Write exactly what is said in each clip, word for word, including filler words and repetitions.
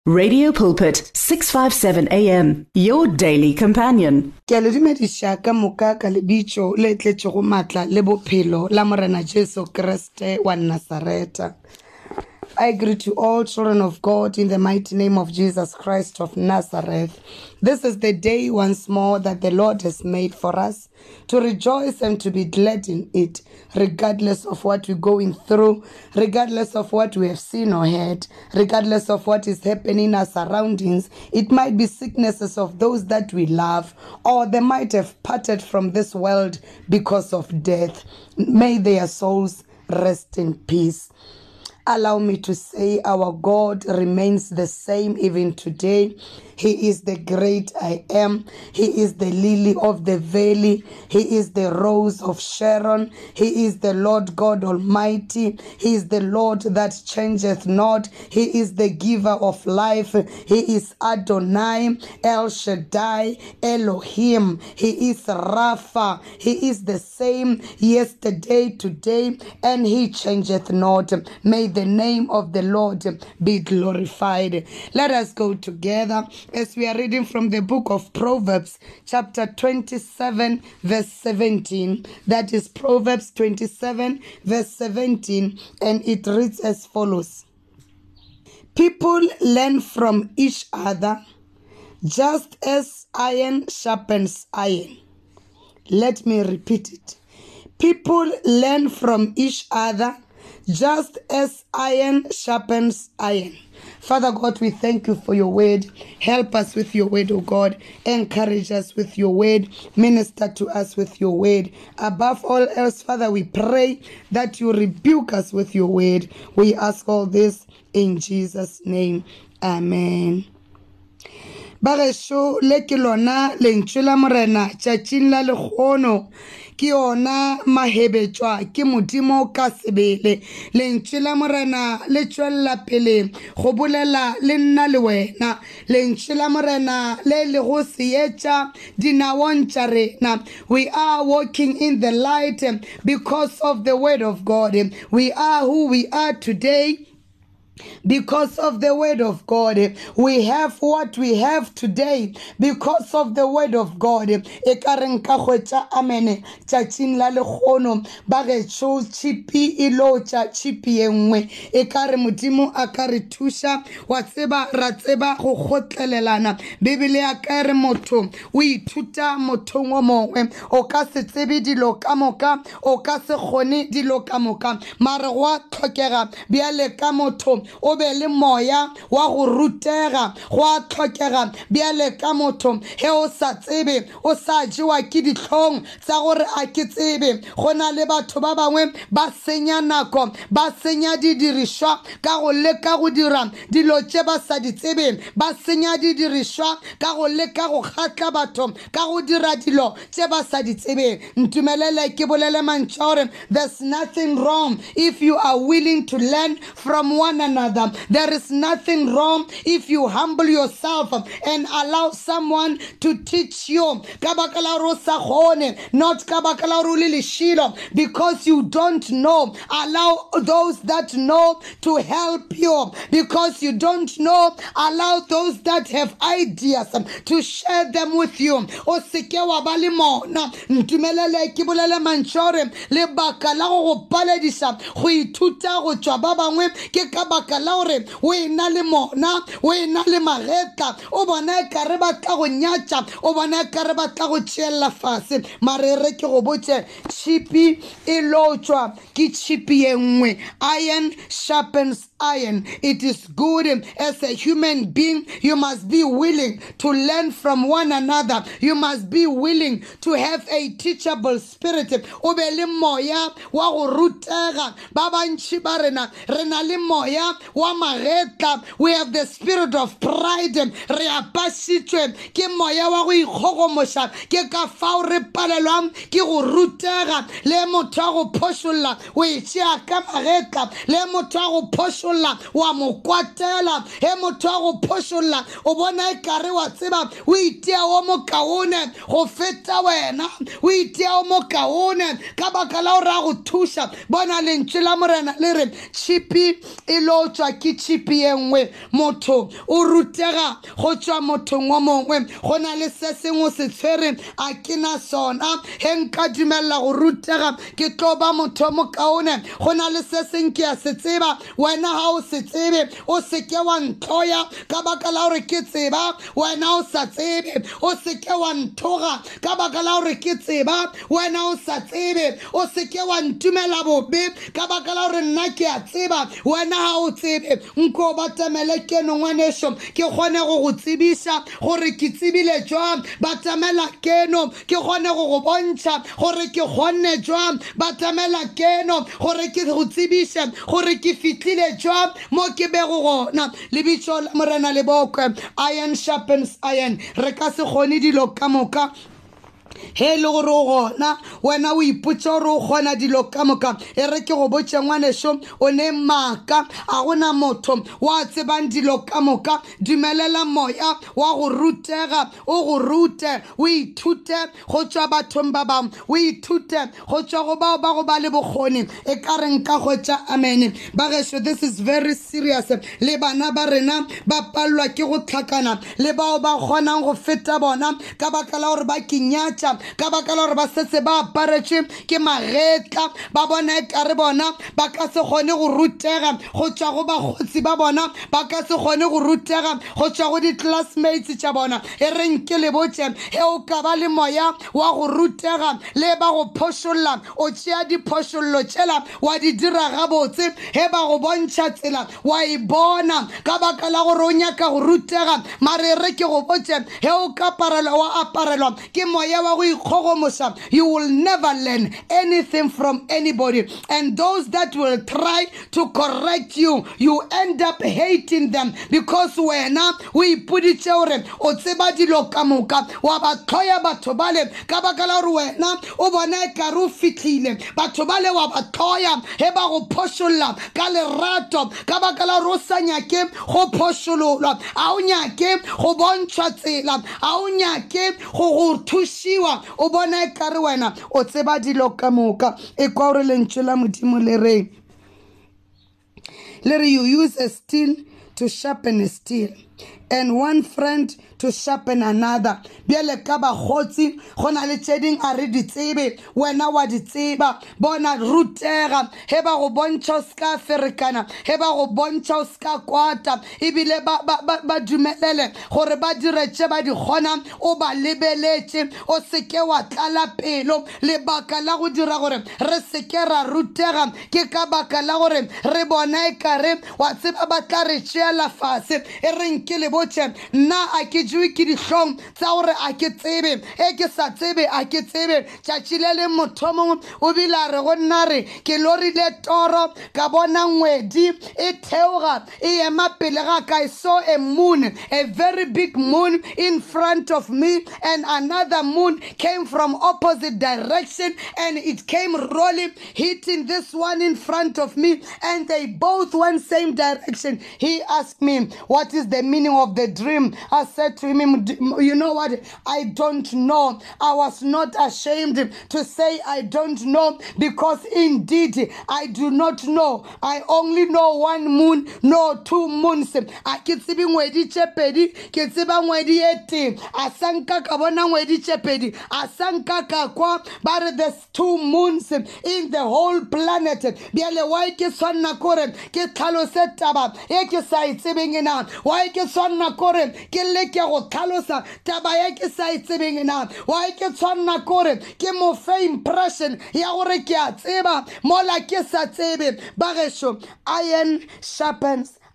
Radio Pulpit, six fifty-seven A M, your daily companion. Ke a le dumedisha ka moka ka lebitso le tletšego maatla le bophelo la Morena Jesu Kriste wa Nazareta. I greet you all, children of God, in the mighty name of Jesus Christ of Nazareth. This is the day once more that the Lord has made for us to rejoice and to be glad in it, regardless of what we're going through, regardless of what we have seen or heard, regardless of what is happening in our surroundings. It might be sicknesses of those that we love, or they might have parted from this world because of death. May their souls rest in peace. Allow me to say our God remains the same even today. He is the great I am. He is the lily of the valley. He is the rose of Sharon. He is the Lord God Almighty. He is the Lord that changeth not. He is the giver of life. He is Adonai, El Shaddai, Elohim. He is Rapha. He is the same yesterday, today, and he changeth not. May the name of the Lord be glorified. Let us go together as we are reading from the book of Proverbs, chapter twenty-seven, verse seventeen. That is Proverbs twenty-seven, verse seventeen, and it reads as follows. People learn from each other just as iron sharpens iron. Let me repeat it. People learn from each other just as iron sharpens iron. Father God, we thank you for your word. Help us with your word, O God. Encourage us with your word. Minister to us with your word. Above all else, Father, we pray that you rebuke us with your word. We ask all this in Jesus' name. Amen. Bagesho le ke lona lentswe la morena tšatšing la lekgono ke ona mahebetšwa ke modimo ka sebele lentswe la morena le tšwella pele go bolela le nna le wena lentswe la morena le le go seetša dinawong tša rena. We are walking in the light because of the word of God. We are who we are today because of the word of God. We have what we have today because of the word of God. E ka re nka hwetša amene tšatšing la lekgono ba getšo tšhipi e lotša tšhipi ye nngwe e ka re modimo a ka re thuša wa tseba ra tseba go kgotlelelana. Bibele ya ka re motho o ithuta mothong o mongwe o ka se tsebe dilo ka moka o ka se kgone dilo ka moka mare go a tlhokega bjale ka motho o be le moya wa go rutega go a tlhokega bjale ka motho he o sa tsebe o sa jewa ke ditlhong tsa gore a ke tsebe go na le batho ba bangwe ba senya nako ba senya didirišwa ka go leka go dira dilo tše ba sa di tsebe ba senya didirišwa ka go leka go kgatla batho ka go dira dilo tše ba sa di tsebe. Ntumelele ke bolele mantša gore there's nothing wrong if you are willing to learn from one another. There is nothing wrong if you humble yourself and allow someone to teach you. Not because you don't know. Allow those that know to help you. Because you don't know, allow those that have ideas to share them with you. O seke wa ba le mona ntumelele ke bolele mantšhore le baka la go paledisa go ithuta go tšwa ba bangwe ke ka baka la gore o ena le mona o ena le magetla o bona e ka re batla go nyatša o bona e ka re batla go tšeella fase mare re ke go botše tšhipi e lotšwa ke tšhipi ye nngwe. Iron sharpens iron. It is good as a human being. You must be willing to learn from one another. You must be willing to have a teachable spirit. O be le moya wa go rutega ba bantši ba rena re na le moya wa magetla. We have the spirit of pride. Re apasitšwe ke moya wa go ikgogomoša ke ka fao re palelwang ke go rutega le motho wa go phošolla o e tšea ka magetla le motho wa go phošolla phošolla wa mo kwatela he motho a go phošolla o bona e kare wa tseba o itea o mo kaone go feta wena o itea o mo kaone ka baka la o ra go thuša bona lentswe la morena le re chipi e lo tswa ke chipi e nngwe motho o rutega go tswa mothong wa mongwe go na le se sengwe se tshwere a ke na sona he nka dumella go rutega ke tlo ba motho mo kaone go na le se seng ke a se tseba wena ha o se tsebe o se ke wa ntloya ka baka la gore ke tseba wena o sa tsebe o se ke wa nthoga ka baka la gore ke tseba wena o sa tsebe o se ke wa ntumela bobe ka baka la gore nna ke a tseba wena ha o tsebe nko batamele keno ngwaneso ke kgone go go tsebisa gore ke tsebile jwang batamela keno ke kgone go go bontšha gore ke kgonne jwang batamela keno gore ke go tsebise gore ke fitlhile jwang mo ke bego gona lebitso la morena le bokwe iron sharpens iron re ka se kgone dilo ka moka he le gore o gona wena o ipotsa gore o kgona dilo ka moka e re ke go botse ngwaneso o ne maaka a gona motho wa tsebang dilo ka moka dumelela moya wa go rutega o go rute o ithute go tswa bathong ba bangwe o ithute go tswa go bao ba go ba le bokgoni e ka reng ka gotša amen bageso this is very serious le bana ba rena ba palelwa ke go tlhakana le bao ba kgonang go feta bona ka baka la gore ba kinyatša ka baka la gore ba setse ba aparetše ke magetla ba bona e kare bona ba ka se kgone go rutega go tšwa go bagotsi ba bona ba ka se kgone go rutega go tšwa go di-classmates tša bona e reng ke le botše he o ka ba le moya wa go rutega le ba go phošolla o tšea diphošollo tšela wa di dira gabotse he ba go bontšha tsela wa e bona ka baka la gore o nyaka go rutega mare re ke go botše he o ka aparelwa wa aparelwa ke moya wa go ikgogomoša you will never learn anything from anybody and those that will try to correct you you end up hating them because wena o ipoditše gore o tseba dilo ka moka wa ba tlhoya batho bale ka baka la gore wena o bona e kare o fitlhile batho bale wa ba tlhoya he ba go phošolla ka lerato ka baka la gore o sa nyake go phošololwa a o nyake go bontšhwa tsela a o nyake go go thušiwa o bona e kare wena o tseba dilo ka moka e kwa gore lentswe la modimo le re le re you use a steel to sharpen a steel and one friend to sharpen another bjale ka bagotsi go na le tšeding a re di tsebe wena wa di tseba bona rutega he ba go bontšha o ska ferekana he ba go bontšha o ska kwata ebile ba ba dumelele gore ba diretše ba di kgona o ba lebeletše o seke wa tlala pelo lebaka la go dira gore re seke ra rutega ke ka baka la gore re bona e kare wa tseba ba tla re tšeela fase e reng ke le botše nna a ke jewe ke dihlong tsa gore a ke tsebe e ke sa tsebe a ke tsebe tšatši le le motho mongwe o bile a re go nna re ke lorile toro ka bona ngwedi e theoga e ema pele ga ka I saw a moon a very big moon in front of me and another moon came from opposite direction and it came rolling hitting this one in front of me and they both went same direction. He asked me what is the meaning of the dream. I said to him, you know what, I don't know. I was not ashamed to say I don't know because indeed I do not know. I only know one moon, no two moons. A ke tsebe ngwedi tše pedi ke tseba ngwedi e tee a sanka ka bona ngwedi tše pedi a sanka ka kwa ba re there's two moons in the whole planet bjale wa ke swanna kore ke tlhalose taba e ke sa e tsebeng ena wa ke swanna kore ke leke go tlhalosa taba ya ke sa e tsebeng ena wa ke swanna kore ke mo fe impression ya gore ke a tseba mola ke sa tsebe bagešo iron sharpens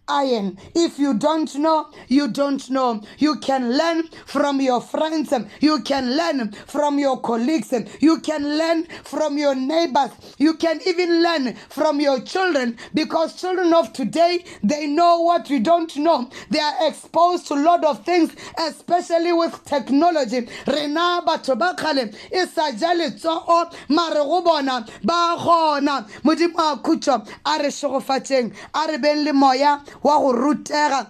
iron. If you don't know, you don't know. You can learn from your friends. You can learn from your colleagues. You can learn from your neighbors. You can even learn from your children, because children of today, they know what we don't know. They are exposed to a lot of things, especially with technology. Rena batho ba kgale e sa ja letsogo mare go bona ba gona. Modimo a khutso a re shogofatseng, a re beng le moya wa go rutega,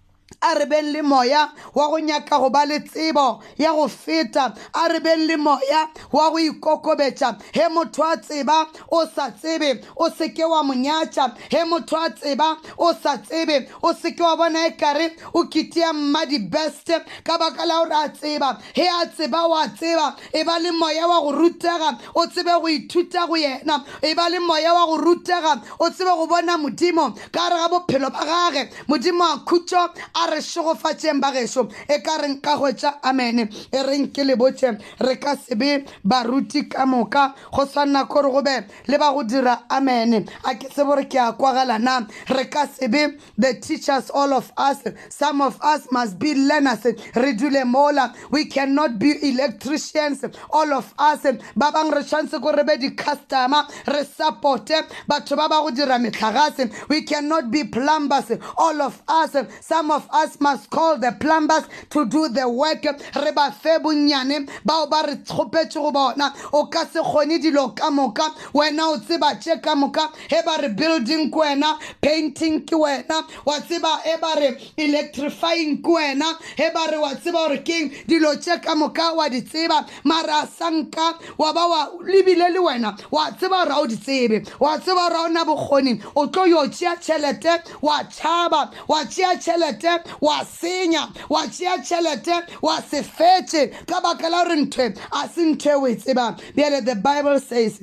a re beng le moya wa go nyaka go ba le tsebo ya go feta, a re beng le moya wa go ikokobetša. He motho a tseba o sa tsebe o seke wa monyatša, he motho a tseba o sa tsebe o seke wa bona ekare o kitia mmadi best ka baka la gore a tseba. He a tseba wa tseba, e ba le moya wa go rutega o tsebe go ithuta go yena, e ba le moya wa go rutega o tsebe go bona modimo ka re ga bophelo ba gage. Modimo a khutso a re shogofatšeng ba geso e ka reng ka hwetša amene e reng ke le botše re ka sebe baruti ka moka go swanna kore go be le ba go dira amene. A ke se bore ke a kwagala na re ka sebe the teachers, all of us, some of us must be learners. Re dule mola, we cannot be electricians, all of us ba bang re chance go re be di customer re support batho ba ba go dira metlhagase. We cannot be plumbers, all of us, some of us must call the plumbers to do the work. Re ba fe bonyane bao ba re tshopetse go bona o ka se kgone dilo ka moka, wena o tseba tše ka moka. He ba re building ke wena, painting ke wena, wa tseba e ba re electrifying ke wena, he ba re wa tseba gore keng dilo tše ka moka wa di tseba, mara sanka wa ba wa lebile le wena wa tseba gore o di tsebe, wa tseba gore o na bokgoni o tlo yo tšea tšhelete wa tšhaba, wa tšea tšhelete wa senya, wa tšea tšhelete wa se fetše ka baka la gore ntho a se ntho e o e tsebang. Bjale the Bible says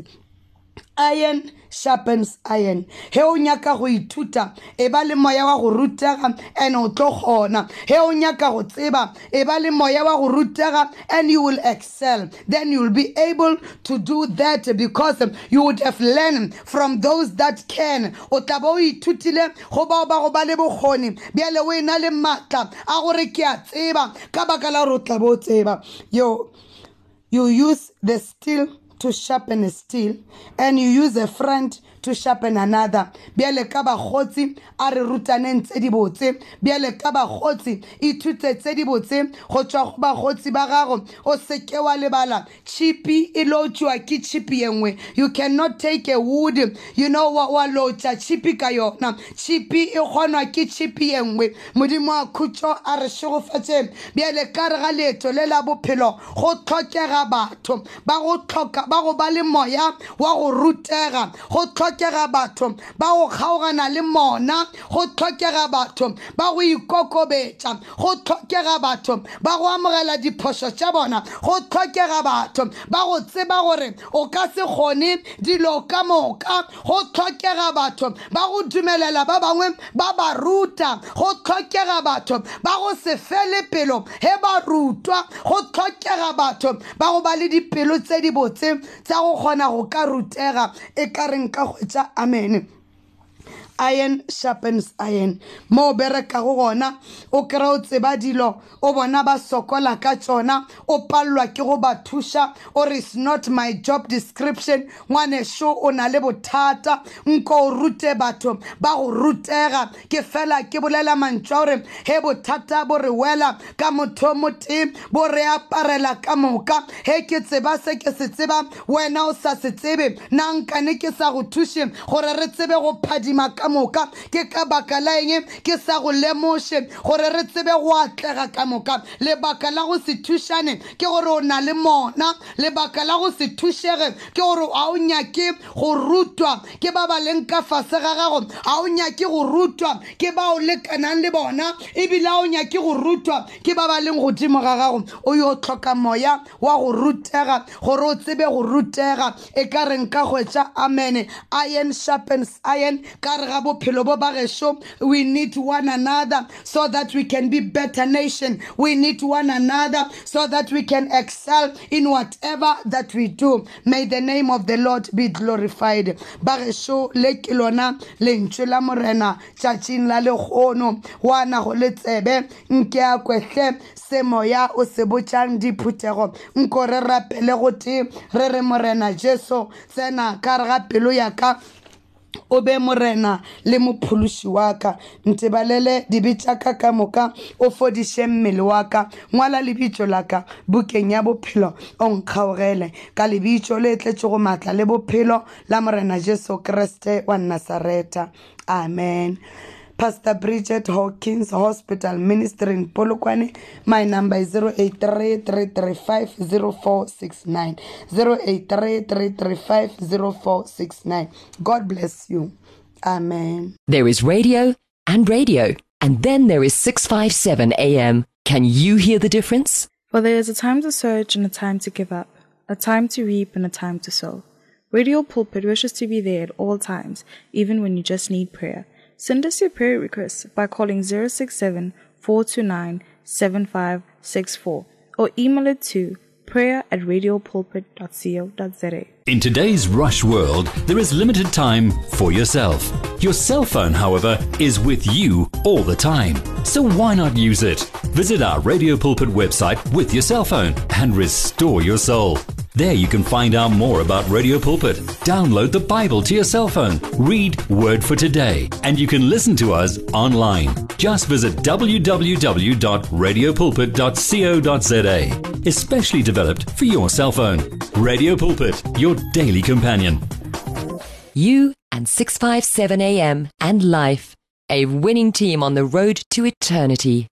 iron sharpens iron. He o nyaka go ithuta e ba le moya wa go rutega and o tlo kgona. He o nyaka go tseba e ba le moya wa go rutega and you will excel. Then you will be able to do that because you would have learned from those that can. O tla ba o ithutile go bao ba go ba le bokgoni bjale o ena le maatla a gore ke a tseba ka baka la gore o tla ba o tseba. Yo, you use the steel to sharpen a steel, and you use a friend to sharpen another. Bjale ka ba khotsi a re rutaneng tse di botse, bjale ka ba khotsi ithute tse di botse go tswa go ba khotsi ba gago. O seke wa lebala chipi e lotšwa ke chipi engwe. You cannot take a wood, you know wa wa lotša chipi ka yona, chipi e kgonwa ke chipi engwe. Modimo a khutso a re shogofatše bjale ka re ga leeto le la bophelo go tlhokega batho ba go tlhoka ba go ba le moya wa go rutega, go tlhokega batho ba go kgaogana le mona, go tlhokega batho ba go ikokobetša, go tlhokega batho ba go amogela diphošo tša bona, go tlhokega batho ba go tseba gore o ka se kgone dilo ka moka, go tlhokega batho ba go dumelela ba bangwe ba ba ruta, go tlhokega batho ba go se fele pelo he ba rutwa, go tlhokega batho ba go ba le dipelo tse di botse tsa go kgona go ka rutega e ka reng ka hwetša amen. Iron sharpens iron. Mo bereka go gona o kra o tseba dilo o bona ba sokola ka tsona o pallwa ke go ba thusha, or is not my job description. Ngwane sho o na le bothata nko o rute batho ba go rutega ke fela ke bolela mantšwa gore he bothata bo re wela ka motho mote bo re aparela ka moka. He ke tseba se ke se tseba wena o sa se tsebe na nkane ke sa go thushe gore re tsebe go phadima ka moka ke ka baka la eng ke sa go lemoshe gore re tsebe go atlega ka moka. Lebaka la go se thušane ke gore o na le mona, lebaka la go se thušege ke gore a o nyake go rutwa ke ba ba leng ka fase ga gago, a o nyake go rutwa ke ba o lekanang le bona, ebile a o nyake go rutwa ke ba ba leng godimo ga gago. O yo tlhoka moya wa go rutega gore o tsebe go rutega e ka reng ka hwetša amen. Iron sharpens iron ka re ga bophelo bo bagešo, we need one another so that we can be better nation. We need one another so that we can excel in whatever that we do. May the name of the Lord be glorified. Bagešo le ke lona lentswe la morena tšatšing la lekgono wana go le tsebe nke a kwehle semoya o se botšang diphuthego nko re rapele go te re re morena Jesu tsena ka re ga pelo ya ka o be morena le mophološi wa ka ntebalele dibetša ka ka moka o fodiše mmele wa ka ngwala lebitšo la ka bukeng ya bophelo o nkgaogele ka lebitšo le tletšego maatla le bophelo la morena Jesu Kriste wa Nazareta. Amen. Pastor Bridget Hawkins Hospital Ministry in Polokwane. My number is zero eight three, three three five, zero four six nine. zero eight three, three three five, zero four six nine. God bless you. Amen. There is radio and radio, and then there is six fifty-seven A M. Can you hear the difference? For there is a time to search and a time to give up, a time to reap and a time to sow. Radio Pulpit wishes to be there at all times, even when you just need prayer. Send us your prayer requests by calling zero six seven, four two nine, seven five six four or email it to prayer at radiopulpit dot co dot za. In today's rush world, there is limited time for yourself. Your cell phone, however, is with you all the time. So why not use it? Visit our Radio Pulpit website with your cell phone and restore your soul. There you can find out more about Radio Pulpit, download the Bible to your cell phone, read Word for Today, and you can listen to us online. Just visit w w w dot radio pulpit dot co dot za, especially developed for your cell phone. Radio Pulpit, your daily companion. You and six fifty-seven A M and life, a winning team on the road to eternity.